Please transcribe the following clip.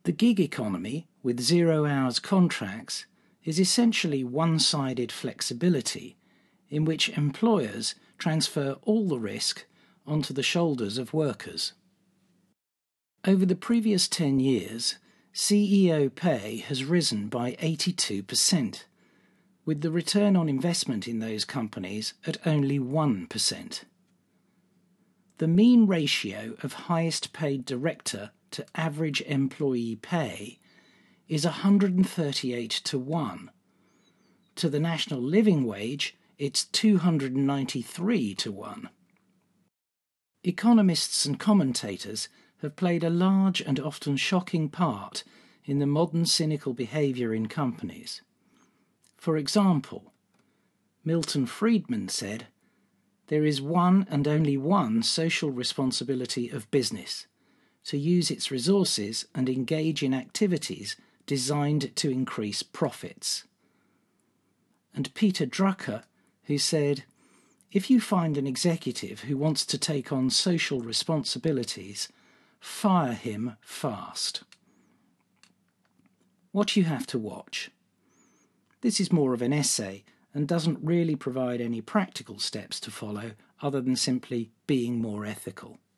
The gig economy, with 0 hours contracts, is essentially one-sided flexibility in which employers transfer all the risk onto the shoulders of workers. Over the previous 10 years, CEO pay has risen by 82%, with the return on investment in those companies at only 1%. The mean ratio of highest paid director to average employee pay is 138 to 1. To the national living wage, it's 293 to 1. Economists and commentators have played a large and often shocking part in the modern cynical behaviour in companies. For example, Milton Friedman said, "There is one and only one social responsibility of business, to use its resources and engage in activities designed to increase profits." And Peter Drucker, who said, "If you find an executive who wants to take on social responsibilities, fire him fast." What you have to watch. This is more of an essay and doesn't really provide any practical steps to follow other than simply being more ethical.